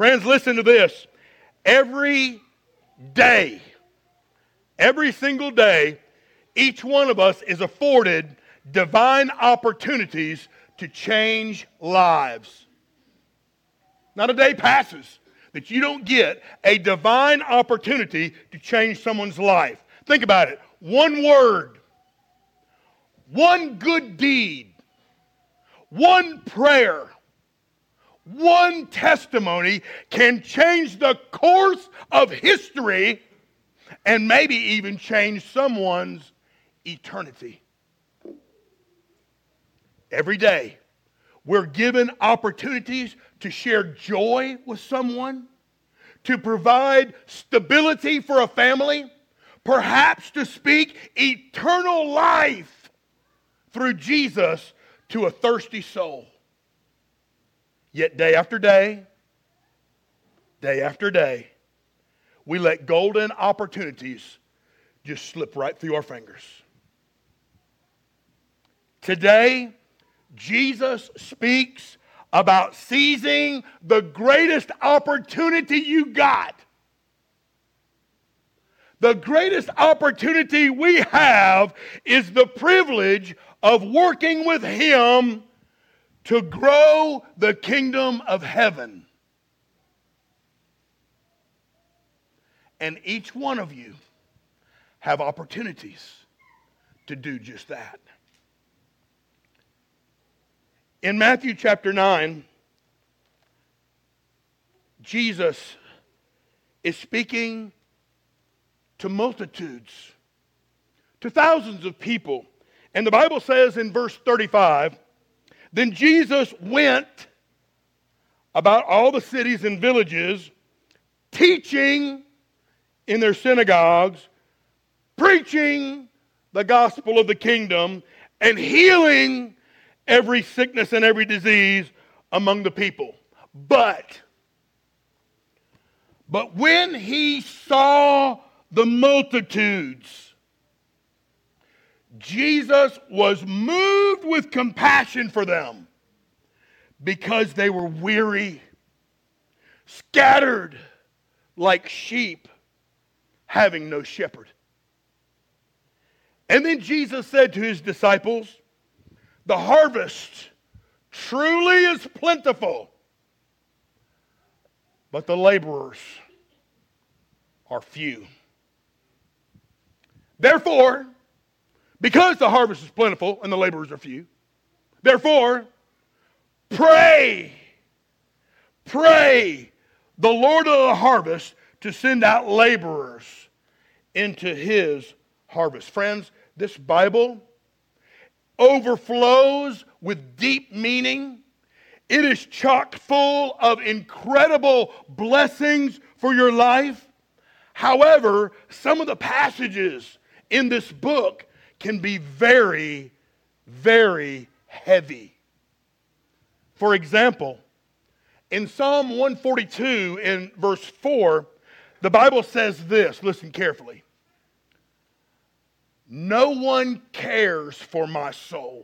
Friends, listen to this. Every day, every single day, each one of us is afforded divine opportunities to change lives. Not a day passes that you don't get a divine opportunity to change someone's life. Think about it. One word, one good deed, one prayer, one testimony can change the course of history and maybe even change someone's eternity. Every day, we're given opportunities to share joy with someone, to provide stability for a family, perhaps to speak eternal life through Jesus to a thirsty soul. Yet day after day after day, we let golden opportunities just slip right through our fingers. Today, Jesus speaks about seizing the greatest opportunity you got. The greatest opportunity we have is the privilege of working with Him to grow the kingdom of heaven. And each one of you have opportunities to do just that. In Matthew chapter 9, Jesus is speaking to multitudes, to thousands of people. And the Bible says in verse 35, then Jesus went about all the cities and villages, teaching in their synagogues, preaching the gospel of the kingdom, and healing every sickness and every disease among the people. But when He saw the multitudes, Jesus was moved with compassion for them because they were weary, scattered like sheep, having no shepherd. And then Jesus said to His disciples, the harvest truly is plentiful, but the laborers are few. Therefore, because the harvest is plentiful and the laborers are few, therefore, pray the Lord of the harvest to send out laborers into His harvest. Friends, this Bible overflows with deep meaning. It is chock full of incredible blessings for your life. However, some of the passages in this book can be very, very heavy. For example, in Psalm 142 in verse 4, the Bible says this, listen carefully. No one cares for my soul.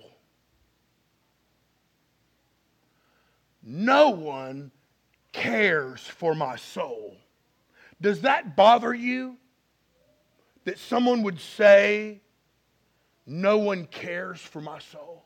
No one cares for my soul. Does that bother you? That someone would say, no one cares for my soul?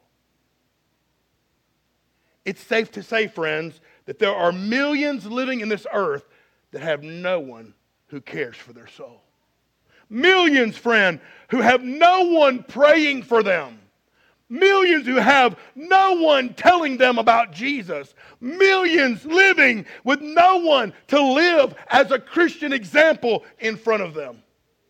It's safe to say, friends, that there are millions living in this earth that have no one who cares for their soul. Millions, friend, who have no one praying for them. Millions who have no one telling them about Jesus. Millions living with no one to live as a Christian example in front of them.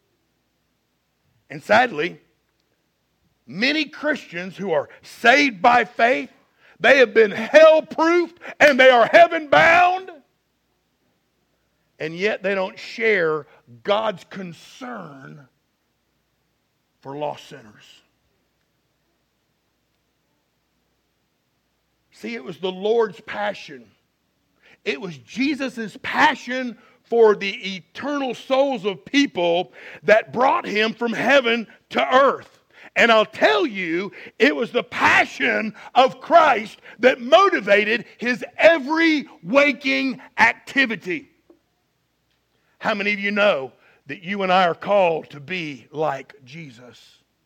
And sadly, many Christians who are saved by faith, they have been hell-proofed and they are heaven-bound. And yet they don't share God's concern for lost sinners. See, it was the Lord's passion. It was Jesus' passion for the eternal souls of people that brought Him from heaven to earth. And I'll tell you, it was the passion of Christ that motivated his every waking activity. How many of you know that you and I are called to be like Jesus?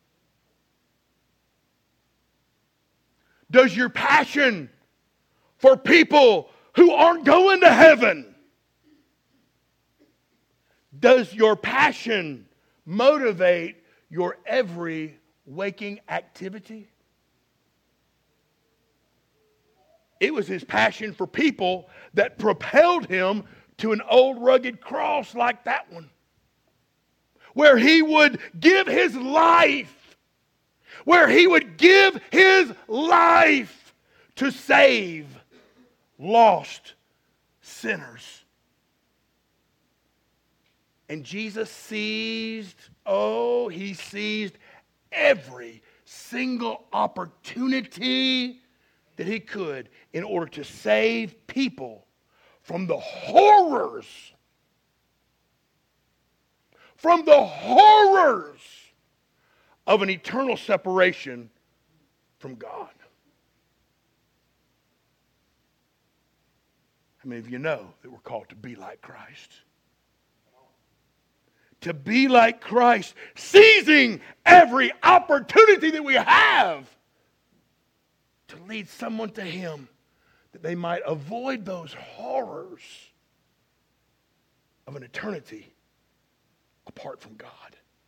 Does your passion for people who aren't going to heaven, does your passion motivate your every waking activity? It was his passion for people that propelled him to an old rugged cross like that one, where he would give his life, to save lost sinners. And Jesus seized every single opportunity that he could in order to save people from the horrors of an eternal separation from God. How many of you know that we're called to be like Christ? To be like Christ, seizing every opportunity that we have to lead someone to him, that they might avoid those horrors of an eternity apart from God.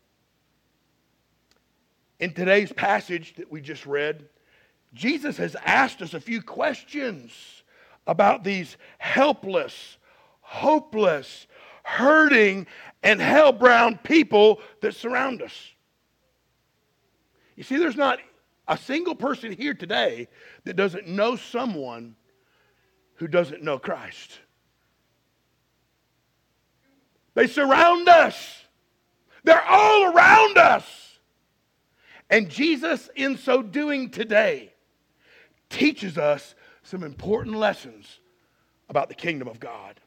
In today's passage that we just read, Jesus has asked us a few questions about these helpless, hopeless, hurting, and hell-bound people that surround us. You see, there's not a single person here today that doesn't know someone who doesn't know Christ. They surround us. They're all around us. And Jesus, in so doing today, teaches us some important lessons about the kingdom of God.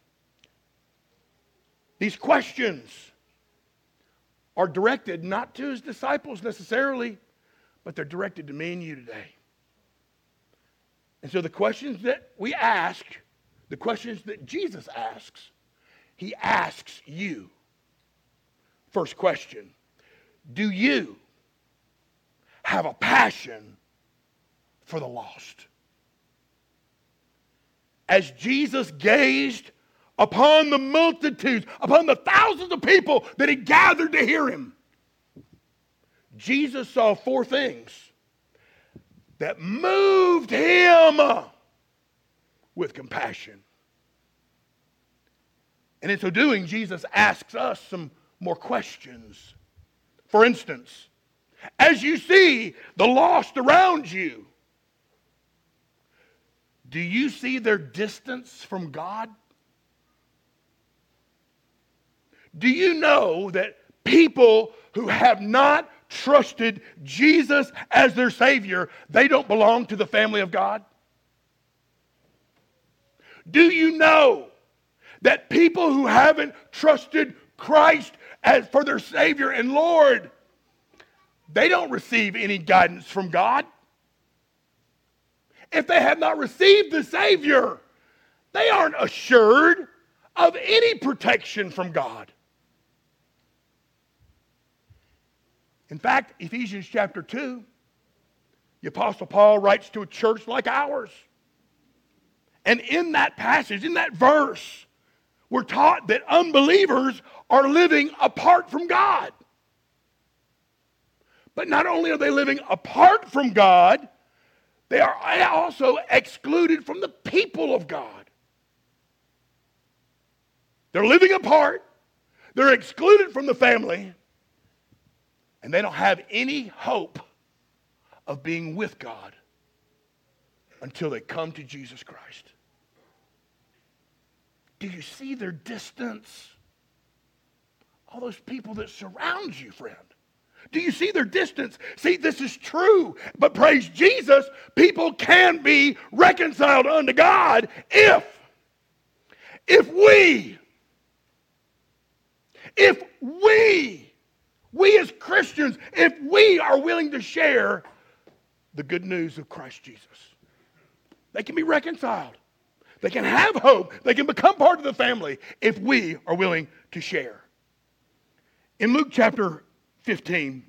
These questions are directed not to his disciples necessarily, but they're directed to me and you today. And so the questions that we ask, the questions that Jesus asks, he asks you. First question, do you have a passion for the lost? As Jesus gazed upon the multitudes, upon the thousands of people that had gathered to hear him, Jesus saw four things that moved him with compassion. And in so doing, Jesus asks us some more questions. For instance, as you see the lost around you, do you see their distance from God? Do you know that people who have not trusted Jesus as their Savior, they don't belong to the family of God? Do you know that people who haven't trusted Christ as for their Savior and Lord, they don't receive any guidance from God? If they have not received the Savior, they aren't assured of any protection from God. In fact, Ephesians chapter 2, the Apostle Paul writes to a church like ours. And in that passage, in that verse, we're taught that unbelievers are living apart from God. But not only are they living apart from God, they are also excluded from the people of God. They're living apart, they're excluded from the family, and they don't have any hope of being with God until they come to Jesus Christ. Do you see their distance? All those people that surround you, friend. Do you see their distance? See, this is true. But praise Jesus, people can be reconciled unto God if we We as Christians, if we are willing to share the good news of Christ Jesus, they can be reconciled. They can have hope. They can become part of the family if we are willing to share. In Luke chapter 15,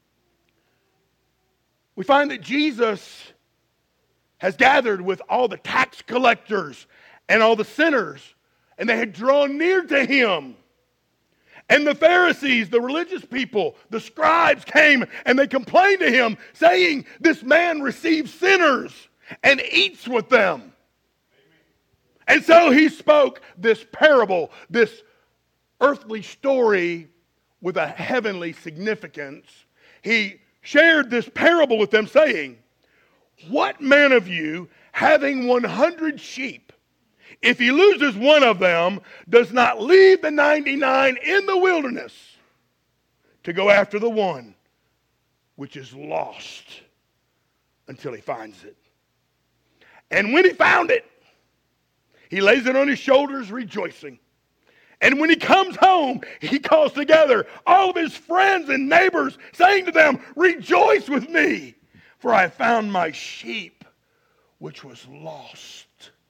we find that Jesus has gathered with all the tax collectors and all the sinners, and they had drawn near to him. And the Pharisees, the religious people, the scribes came and they complained to him, saying, "This man receives sinners and eats with them." And so he spoke this parable, this earthly story with a heavenly significance. He shared this parable with them, saying, "What man of you, having 100 sheep, if he loses one of them, does not leave the 99 in the wilderness to go after the one which is lost until he finds it? And when he found it, he lays it on his shoulders rejoicing. And when he comes home, he calls together all of his friends and neighbors, saying to them, 'Rejoice with me, for I found my sheep which was lost.'"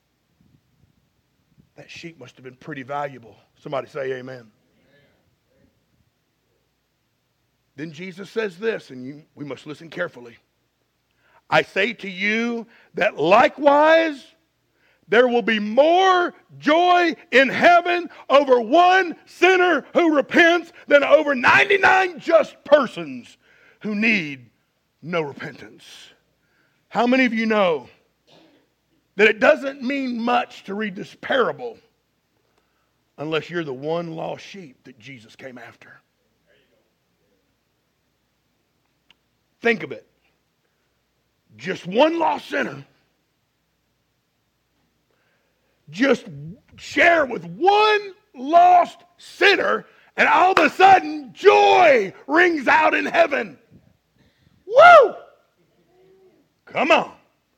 That sheep must have been pretty valuable. Somebody say amen. Then Jesus says this, and we must listen carefully. "I say to you that likewise there will be more joy in heaven over one sinner who repents than over 99 just persons who need no repentance." How many of you know that it doesn't mean much to read this parable unless you're the one lost sheep that Jesus came after? Think of it. Just one lost sinner. Just share with one lost sinner, and all of a sudden, joy rings out in heaven. Woo! Come on.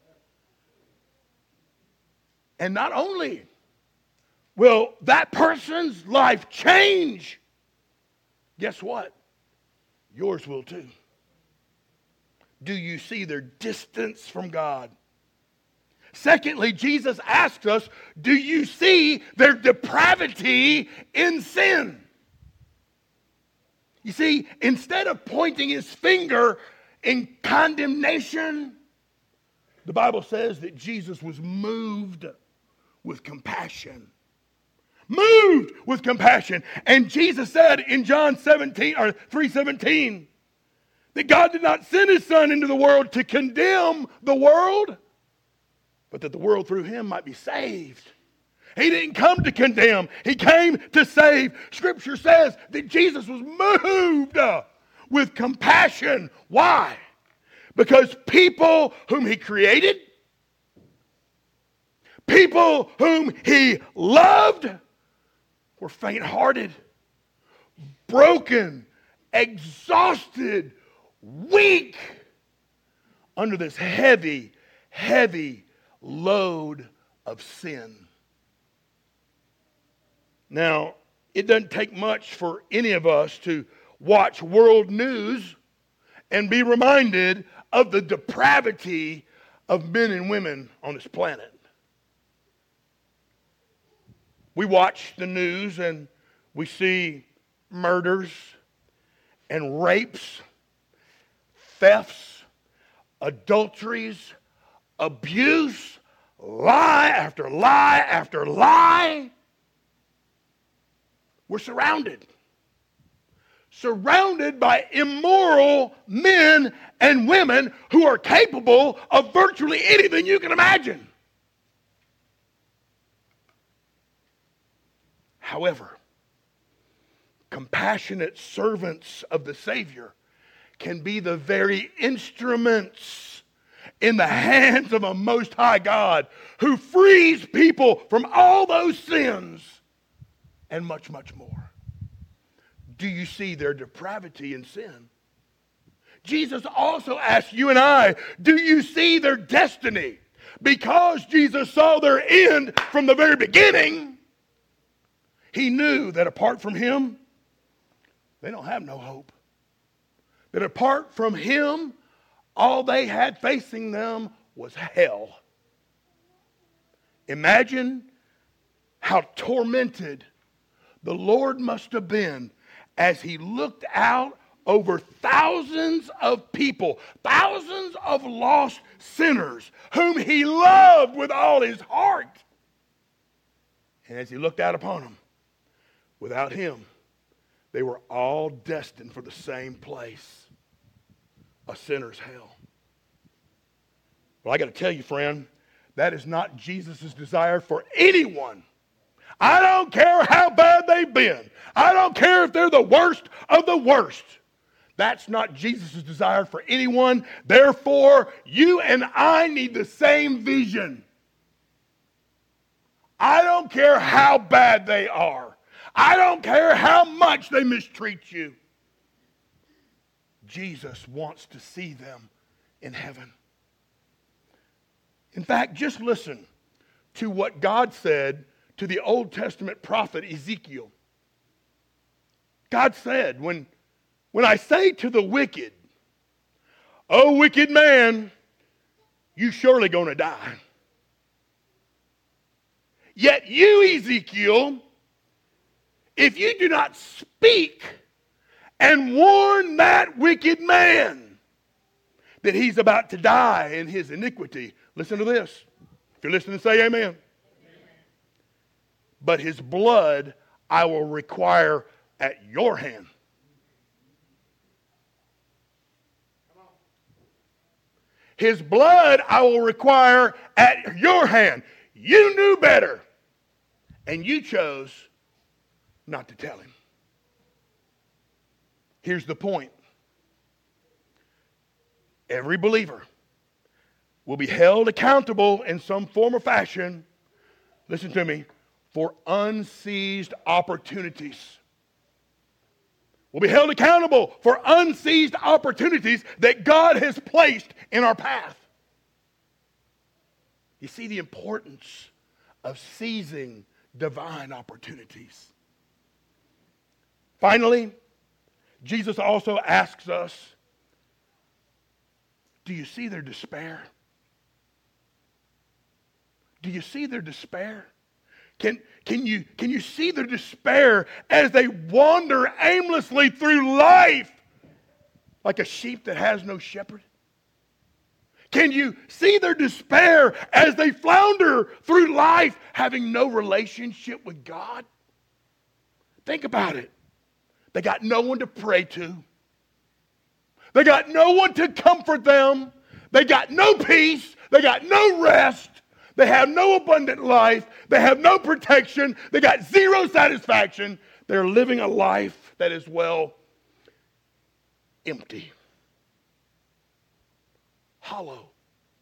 And not only will that person's life change, guess what? Yours will too. Do you see their distance from God? Secondly, Jesus asks us, do you see their depravity in sin? You see, instead of pointing his finger in condemnation, the Bible says that Jesus was moved with compassion. Moved with compassion. And Jesus said in John 3:17 that God did not send his Son into the world to condemn the world, but that the world through him might be saved. He didn't come to condemn. He came to save. Scripture says that Jesus was moved with compassion. Why? Because people whom he created, people whom he loved, were faint-hearted, broken, exhausted, weak under this heavy, heavy load of sin. Now, it doesn't take much for any of us to watch world news and be reminded of the depravity of men and women on this planet. We watch the news and we see murders and rapes, thefts, adulteries, abuse, lie after lie after lie. We're surrounded by immoral men and women who are capable of virtually anything you can imagine. However, compassionate servants of the Savior can be the very instruments in the hands of a Most High God who frees people from all those sins and much, much more. Do you see their depravity and sin? Jesus also asks you and I, do you see their destiny? Because Jesus saw their end from the very beginning, he knew that apart from him, they don't have no hope. that apart from him, all they had facing them was hell. Imagine how tormented the Lord must have been as he looked out over thousands of people, thousands of lost sinners whom he loved with all his heart. And as he looked out upon them, without him, they were all destined for the same place, a sinner's hell. Well, I got to tell you, friend, that is not Jesus' desire for anyone. I don't care how bad they've been. I don't care if they're the worst of the worst. That's not Jesus' desire for anyone. Therefore, you and I need the same vision. I don't care how bad they are. I don't care how much they mistreat you. Jesus wants to see them in heaven. In fact, just listen to what God said to the Old Testament prophet Ezekiel. God said, when I say to the wicked, "O wicked man, you surely going to die. Yet you, Ezekiel, if you do not speak and warn that wicked man that he's about to die in his iniquity," listen to this. If you're listening, say amen. Amen. "But his blood I will require at your hand." His blood I will require at your hand. You knew better, and you chose not to tell him. Here's the point. Every believer will be held accountable in some form or fashion, listen to me, for unseized opportunities. We'll be held accountable for unseized opportunities that God has placed in our path. You see the importance of seizing divine opportunities. Finally, Jesus also asks us, do you see their despair? Do you see their despair? Can you see their despair as they wander aimlessly through life like a sheep that has no shepherd? Can you see their despair as they flounder through life having no relationship with God? Think about it. They got no one to pray to. They got no one to comfort them. They got no peace. They got no rest. They have no abundant life. They have no protection. They got zero satisfaction. They're living a life that is, well, empty. Hollow.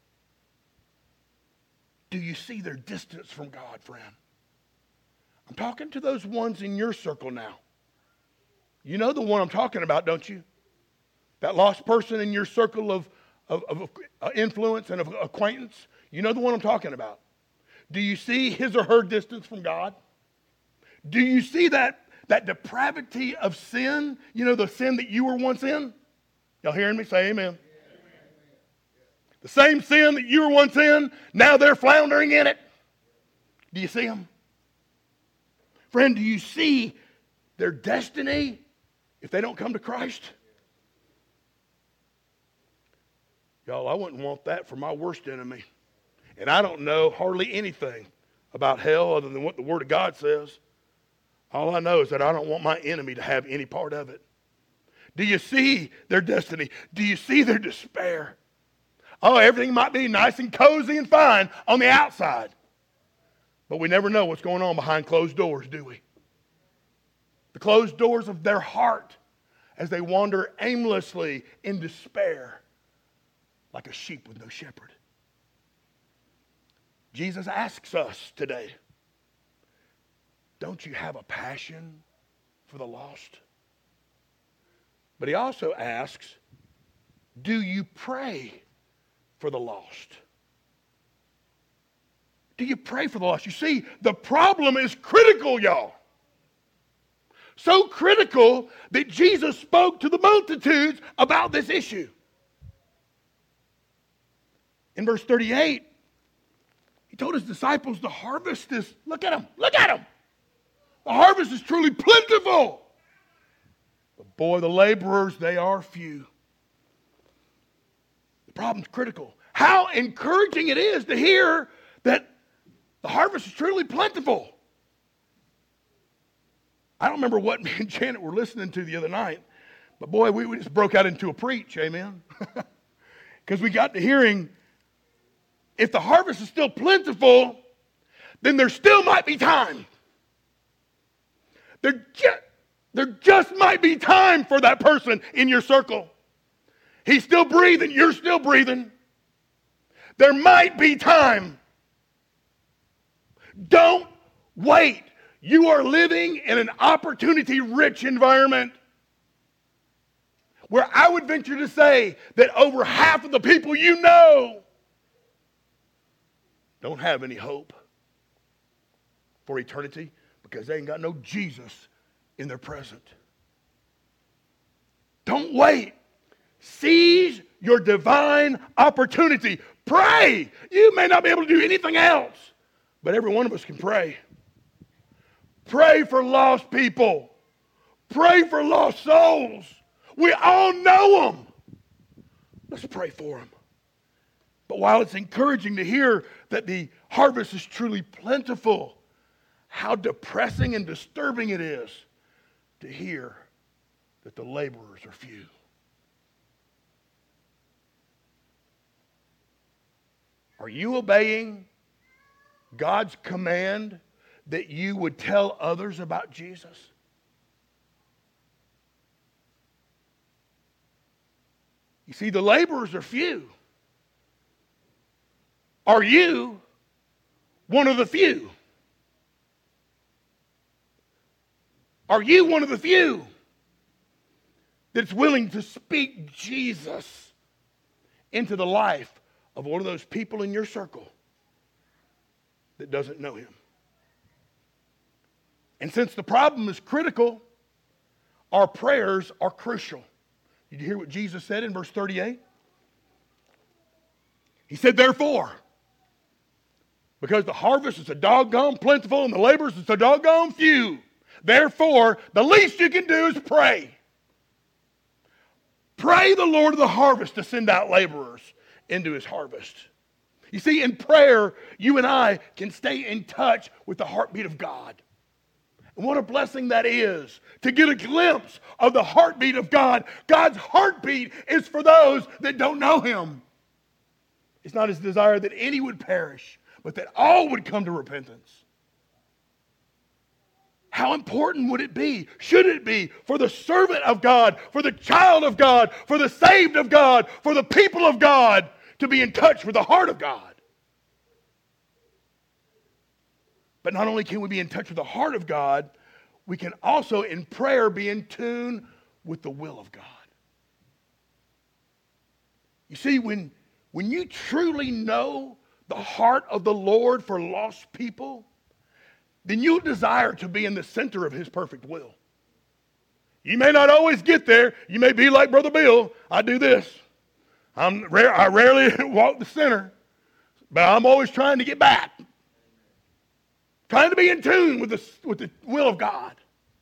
Do you see their distance from God, friend? I'm talking to those ones in your circle now. You know the one I'm talking about, don't you? That lost person in your circle of influence and of acquaintance. You know the one I'm talking about. Do you see his or her distance from God? Do you see that depravity of sin? You know, the sin that you were once in? Y'all hearing me? Say amen. The same sin that you were once in, now they're floundering in it. Do you see them? Friend, do you see their destiny if they don't come to Christ? Y'all, I wouldn't want that for my worst enemy. And I don't know hardly anything about hell other than what the Word of God says. All I know is that I don't want my enemy to have any part of it. Do you see their destiny? Do you see their despair? Oh, everything might be nice and cozy and fine on the outside. But we never know what's going on behind closed doors, do we? The closed doors of their heart as they wander aimlessly in despair like a sheep with no shepherd. Jesus asks us today, don't you have a passion for the lost? But he also asks, do you pray for the lost? Do you pray for the lost? You see, the problem is critical, y'all. So critical that Jesus spoke to the multitudes about this issue. In verse 38, he told his disciples, the harvest is, look at them. The harvest is truly plentiful. But boy, the laborers, they are few. The problem's critical. How encouraging it is to hear that the harvest is truly plentiful. I don't remember what me and Janet were listening to the other night, but boy, we just broke out into a preach, amen? Because we got to hearing, if the harvest is still plentiful, then there still might be time. There just might be time for that person in your circle. He's still breathing, you're still breathing. There might be time. Don't wait. You are living in an opportunity-rich environment where I would venture to say that over half of the people you know don't have any hope for eternity because they ain't got no Jesus in their present. Don't wait. Seize your divine opportunity. Pray. You may not be able to do anything else, but every one of us can pray. Pray for lost people. Pray for lost souls. We all know them. Let's pray for them. But while it's encouraging to hear that the harvest is truly plentiful, how depressing and disturbing it is to hear that the laborers are few. Are you obeying God's command that you would tell others about Jesus? You see, the laborers are few. Are you one of the few? Are you one of the few that's willing to speak Jesus into the life of one of those people in your circle that doesn't know him? And since the problem is critical, our prayers are crucial. Did you hear what Jesus said in verse 38? He said, therefore, because the harvest is a doggone plentiful and the laborers is a doggone few, therefore, the least you can do is pray. Pray the Lord of the harvest to send out laborers into his harvest. You see, in prayer, you and I can stay in touch with the heartbeat of God. And what a blessing that is to get a glimpse of the heartbeat of God. God's heartbeat is for those that don't know him. It's not his desire that any would perish, but that all would come to repentance. How important would it be, should it be, for the servant of God, for the child of God, for the saved of God, for the people of God to be in touch with the heart of God? But not only can we be in touch with the heart of God, we can also in prayer be in tune with the will of God. You see, when you truly know the heart of the Lord for lost people, then you'll desire to be in the center of his perfect will. You may not always get there. You may be like Brother Bill. I do this. I rarely walk the center, but I'm always trying to get back. Trying to be in tune with the will of God.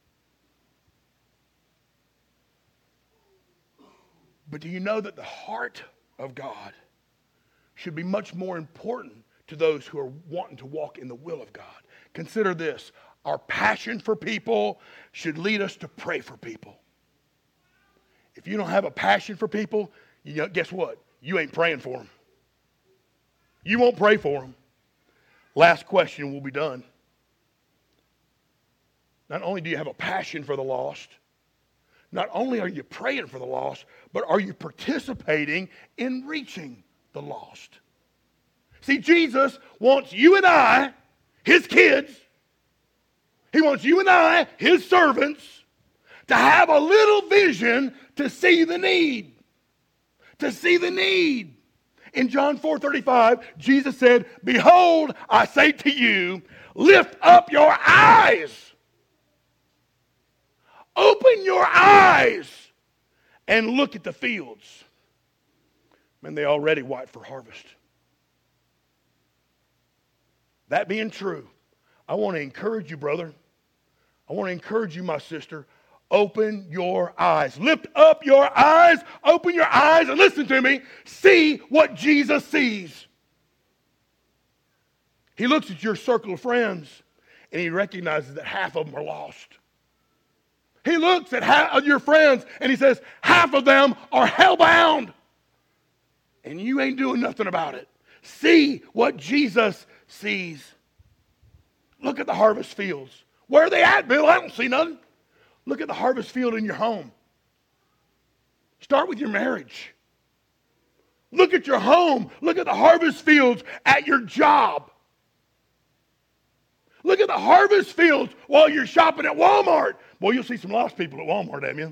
But do you know that the heart of God should be much more important to those who are wanting to walk in the will of God? Consider this. Our passion for people should lead us to pray for people. If you don't have a passion for people, guess what? You ain't praying for them. You won't pray for them. Last question, we'll be done. Not only do you have a passion for the lost, not only are you praying for the lost, but are you participating in reaching the lost? See, Jesus wants you and I, his kids, he wants you and I, his servants, to have a little vision to see the need. To see the need. In John 4:35, Jesus said, behold, I say to you, lift up your eyes. Open your eyes and look at the fields. Man, they already white for harvest. That being true, I want to encourage you, brother. I want to encourage you, my sister. Open your eyes. Lift up your eyes. Open your eyes and listen to me. See what Jesus sees. He looks at your circle of friends and he recognizes that half of them are lost. He looks at half of your friends and he says, half of them are hellbound. And you ain't doing nothing about it. See what Jesus sees. Look at the harvest fields. Where are they at, Bill? I don't see nothing. Look at the harvest field in your home. Start with your marriage. Look at your home. Look at the harvest fields at your job. Look at the harvest fields while you're shopping at Walmart. Boy, you'll see some lost people at Walmart, amen.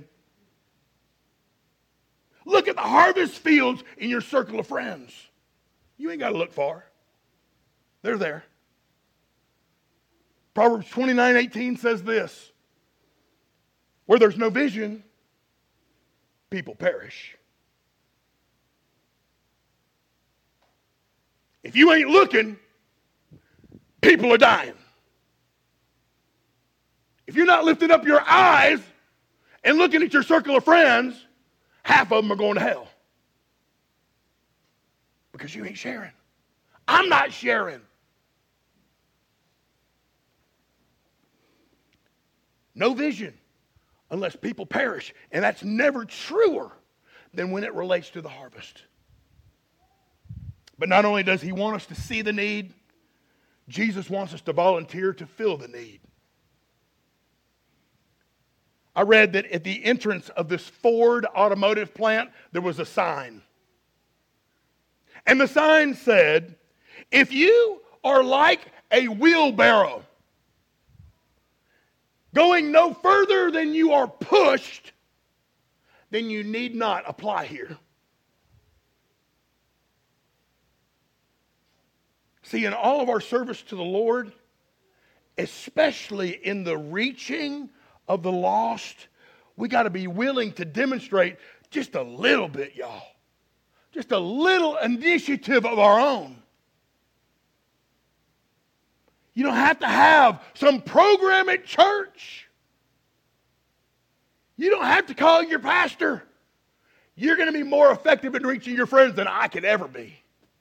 Look at the harvest fields in your circle of friends. You ain't got to look far. They're there. Proverbs 29:18 says this. Where there's no vision, people perish. If you ain't looking, people are dying. If you're not lifting up your eyes and looking at your circle of friends, half of them are going to hell. Because you ain't sharing. I'm not sharing. No vision unless people perish. And that's never truer than when it relates to the harvest. But not only does he want us to see the need, Jesus wants us to volunteer to fill the need. I read that at the entrance of this Ford automotive plant, there was a sign. And the sign said, if you are like a wheelbarrow, going no further than you are pushed, then you need not apply here. See, in all of our service to the Lord, especially in the reaching of the lost, we got to be willing to demonstrate just a little bit, y'all. Just a little initiative of our own. You don't have to have some program at church. You don't have to call your pastor. You're going to be more effective in reaching your friends than I could ever be.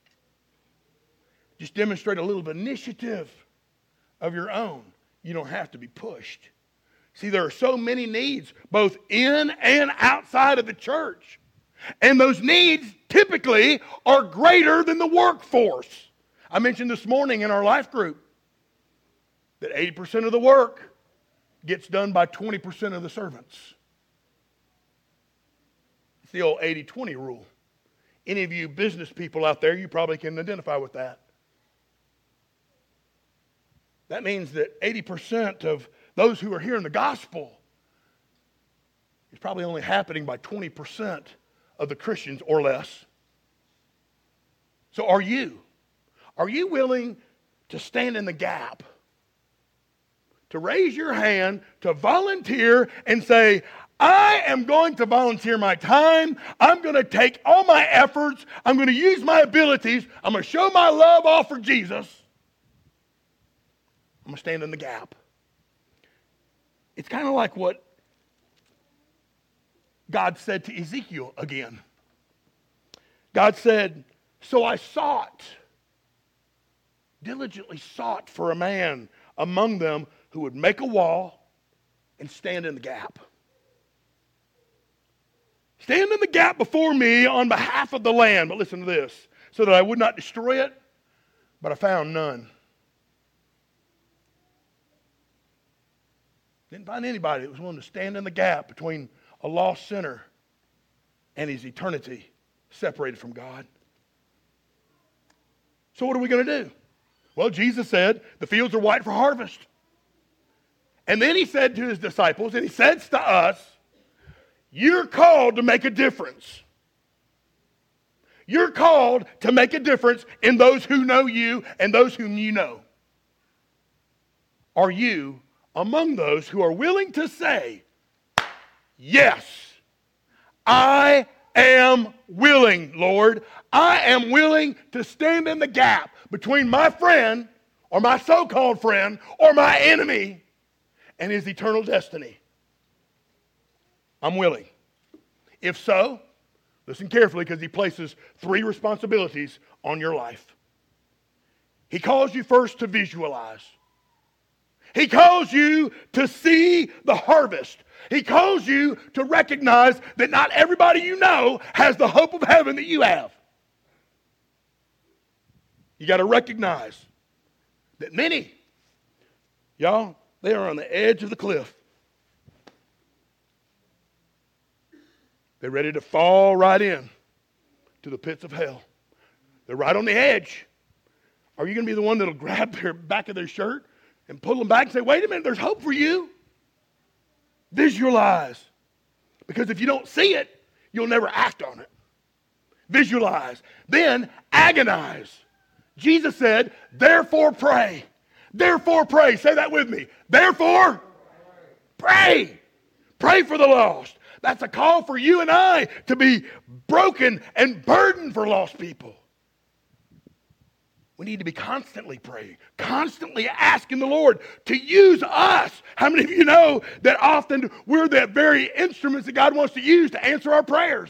Just demonstrate a little bit of initiative of your own. You don't have to be pushed. See, there are so many needs, both in and outside of the church. And those needs typically are greater than the workforce. I mentioned this morning in our life group that 80% of the work gets done by 20% of the servants. It's the old 80-20 rule. Any of you business people out there, you probably can identify with that. That means that 80% of those who are hearing the gospel is probably only happening by 20% of the Christians or less. So are you willing to stand in the gap? To raise your hand, to volunteer and say, I am going to volunteer my time. I'm going to take all my efforts. I'm going to use my abilities. I'm going to show my love all for Jesus. I'm going to stand in the gap. It's kind of like what God said to Ezekiel again. God said, so I diligently sought for a man among them who would make a wall and stand in the gap. Stand in the gap before me on behalf of the land. But listen to this. So that I would not destroy it, but I found none. Didn't find anybody that was willing to stand in the gap between a lost sinner and his eternity separated from God. So what are we going to do? Well, Jesus said the fields are white for harvest. And then he said to his disciples, and he says to us, you're called to make a difference. You're called to make a difference in those who know you and those whom you know. Are you among those who are willing to say, Yes, I am willing, Lord. I am willing to stand in the gap between my friend or my so-called friend or my enemy and his eternal destiny. I'm willing. If so, listen carefully, because he places 3 responsibilities on your life. He calls you first to visualize. He calls you to see the harvest. He calls you to recognize that not everybody you know has the hope of heaven that you have. You got to recognize that many, y'all, they are on the edge of the cliff. They're ready to fall right in to the pits of hell. They're right on the edge. Are you going to be the one that'll grab their back of their shirt and pull them back and say, wait a minute, there's hope for you? Visualize. Because if you don't see it, you'll never act on it. Visualize. Then agonize. Jesus said, therefore pray. Therefore pray. Say that with me. Therefore pray. Pray for the lost. That's a call for you and I to be broken and burdened for lost people. We need to be constantly praying, constantly asking the Lord to use us. How many of you know that often we're the very instruments that God wants to use to answer our prayers?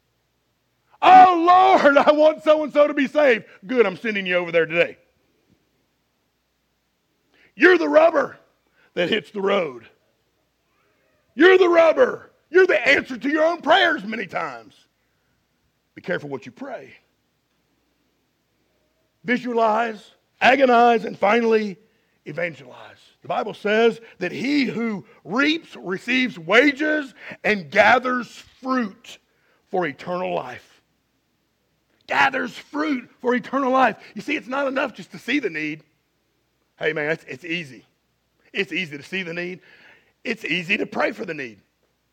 Oh, Lord, I want so-and-so to be saved. Good, I'm sending you over there today. You're the rubber that hits the road. You're the rubber. You're the answer to your own prayers many times. Be careful what you pray. Visualize, agonize, and finally, evangelize. The Bible says that he who reaps receives wages and gathers fruit for eternal life. Gathers fruit for eternal life. You see, it's not enough just to see the need. Hey, man, it's easy. It's easy to see the need. It's easy to pray for the need.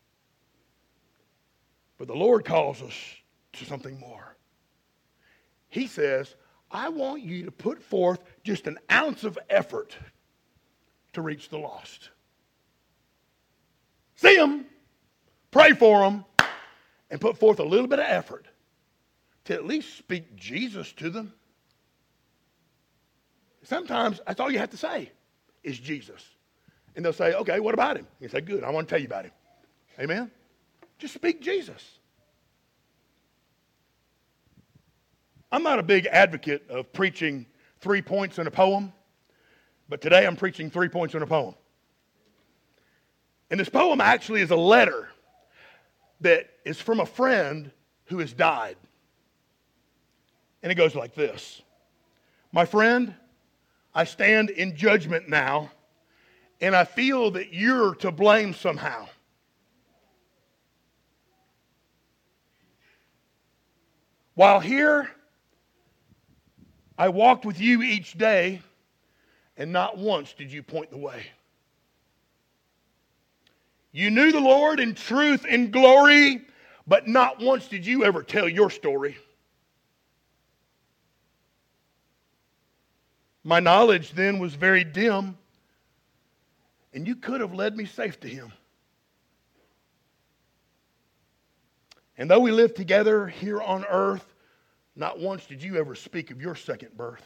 But the Lord calls us to something more. He says, I want you to put forth just an ounce of effort to reach the lost. See them, pray for them, and put forth a little bit of effort to at least speak Jesus to them. Sometimes that's all you have to say is Jesus. And they'll say, okay, what about him? You say, good, I want to tell you about him. Amen? Just speak Jesus. I'm not a big advocate of preaching 3 points in a poem, but today I'm preaching 3 points in a poem. And this poem actually is a letter that is from a friend who has died. And it goes like this. My friend, I stand in judgment now, and I feel that you're to blame somehow. While here, I walked with you each day, and not once did you point the way. You knew the Lord in truth and glory, but not once did you ever tell your story. My knowledge then was very dim, and you could have led me safe to him. And though we lived together here on earth, not once did you ever speak of your second birth.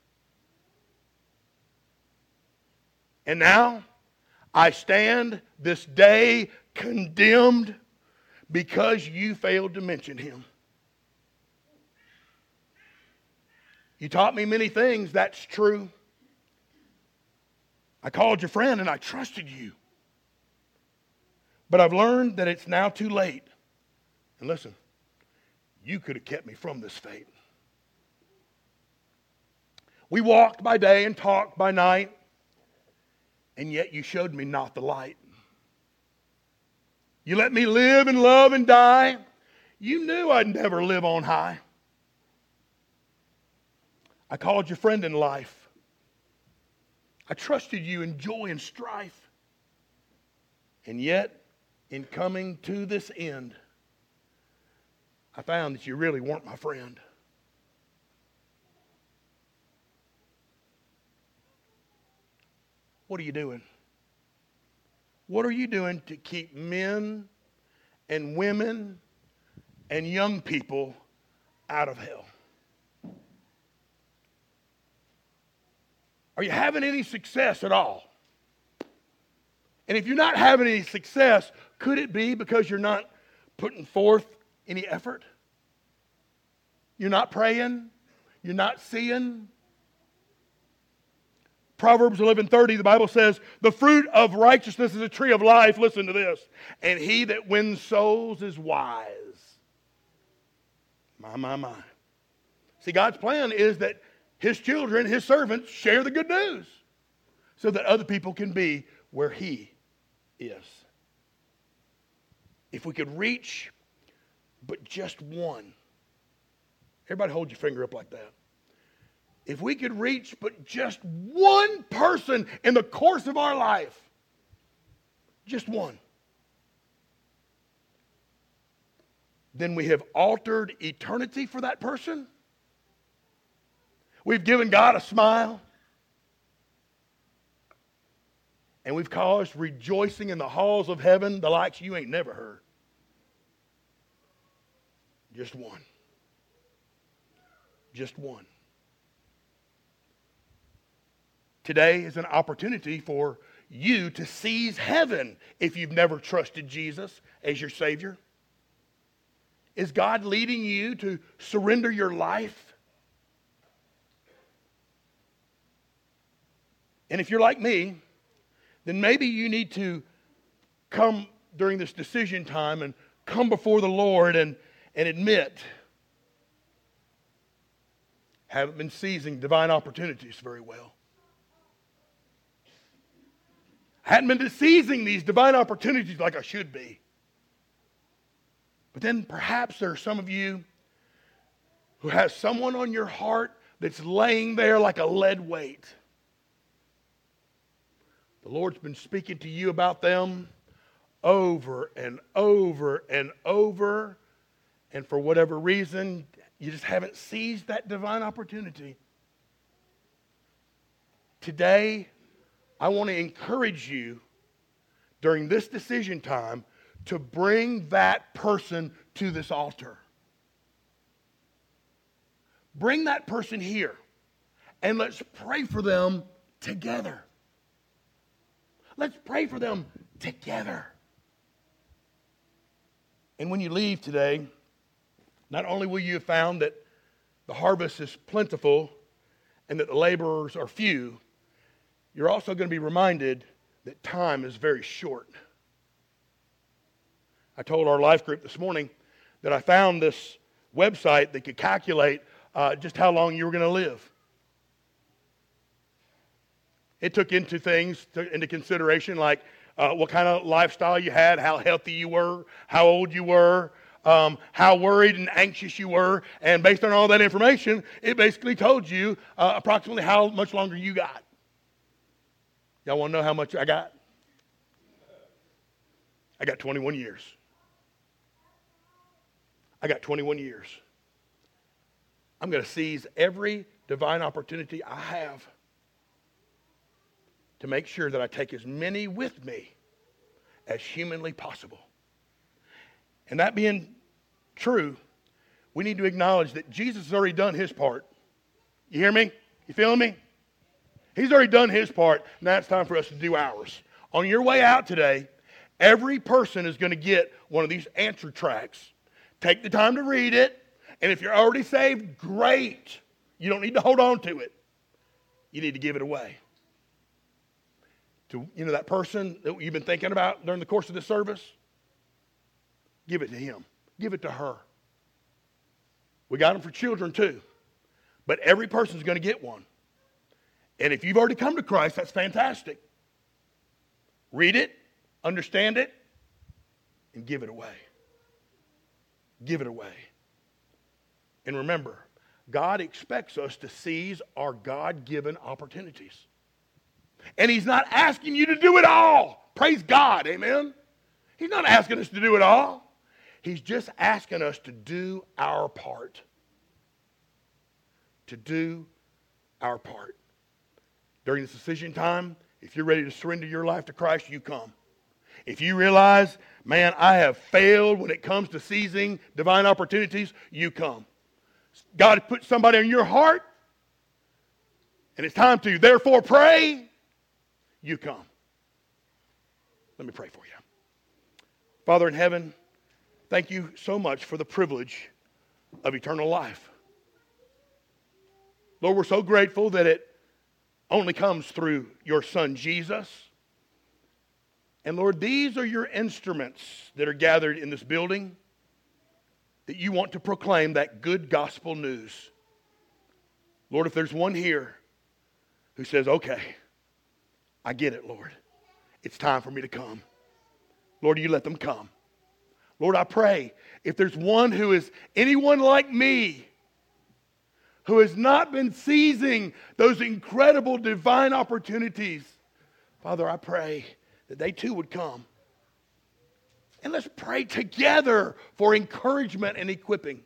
And now I stand this day condemned because you failed to mention him. You taught me many things, that's true. I called your friend and I trusted you. But I've learned that it's now too late. And listen, you could have kept me from this fate. We walked by day and talked by night, and yet you showed me not the light. You let me live and love and die. You knew I'd never live on high. I called your friend in life. I trusted you in joy and strife. And yet, in coming to this end, I found that you really weren't my friend. What are you doing? What are you doing to keep men and women and young people out of hell. Are you having any success at all? And if you're not having any success, could it be because you're not putting forth any effort? You're not praying? You're not seeing? Proverbs 11:30, the Bible says, the fruit of righteousness is a tree of life. Listen to this. And he that wins souls is wise. My. See, God's plan is that his children, his servants, share the good news so that other people can be where he is. If we could reach but just one. Everybody hold your finger up like that. If we could reach but just one person in the course of our life, just one, then we have altered eternity for that person. We've given God a smile. And we've caused rejoicing in the halls of heaven, the likes you ain't never heard. Just one. Just one. Today is an opportunity for you to seize heaven if you've never trusted Jesus as your Savior. Is God leading you to surrender your life? And if you're like me, then maybe you need to come during this decision time and come before the Lord and admit, haven't been seizing divine opportunities very well. Hadn't been seizing these divine opportunities like I should be. But then perhaps there are some of you who has someone on your heart that's laying there like a lead weight. The Lord's been speaking to you about them over and over and over. And for whatever reason, you just haven't seized that divine opportunity. Today, I want to encourage you during this decision time to bring that person to this altar. Bring that person here and let's pray for them together. Let's pray for them together. And when you leave today, not only will you have found that the harvest is plentiful and that the laborers are few, you're also going to be reminded that time is very short. I told our life group this morning that I found this website that could calculate just how long you were going to live. It took into consideration like what kind of lifestyle you had, how healthy you were, how old you were, how worried and anxious you were. And based on all that information, it basically told you approximately how much longer you got. Y'all want to know how much I got? I got 21 years. I got 21 years. I'm going to seize every divine opportunity I have to make sure that I take as many with me as humanly possible. And that being true, we need to acknowledge that Jesus has already done his part. You hear me? You feeling me? He's already done his part. Now it's time for us to do ours. On your way out today, every person is going to get one of these answer tracks. Take the time to read it. And if you're already saved, great. You don't need to hold on to it. You need to give it away. To that person that you've been thinking about during the course of this service, give it to him. Give it to her. We got them for children too. But every person's going to get one. And if you've already come to Christ, that's fantastic. Read it, understand it, and give it away. Give it away. And remember, God expects us to seize our God-given opportunities. And he's not asking you to do it all. Praise God, amen? He's not asking us to do it all. He's just asking us to do our part. To do our part. During this decision time, if you're ready to surrender your life to Christ, you come. If you realize, man, I have failed when it comes to seizing divine opportunities, you come. God has put somebody in your heart, and it's time to therefore pray, you come. Let me pray for you. Father in heaven, thank you so much for the privilege of eternal life. Lord, we're so grateful that it only comes through your Son, Jesus. And Lord, these are your instruments that are gathered in this building that you want to proclaim that good gospel news. Lord, if there's one here who says, okay, I get it, Lord. It's time for me to come. Lord, you let them come. Lord, I pray if there's one who is anyone like me who has not been seizing those incredible divine opportunities, Father, I pray that they too would come. And let's pray together for encouragement and equipping.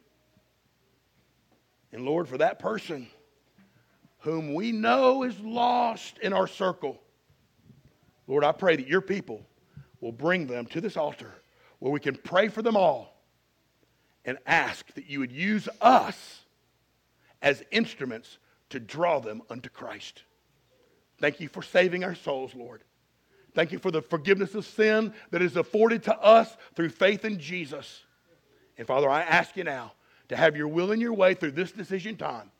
And Lord, for that person whom we know is lost in our circle, Lord, I pray that your people will bring them to this altar where we can pray for them all and ask that you would use us as instruments to draw them unto Christ. Thank you for saving our souls, Lord. Thank you for the forgiveness of sin that is afforded to us through faith in Jesus. And Father, I ask you now to have your will and your way through this decision time.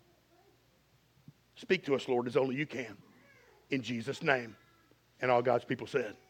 Speak to us, Lord, as only you can. In Jesus' name. And all God's people said.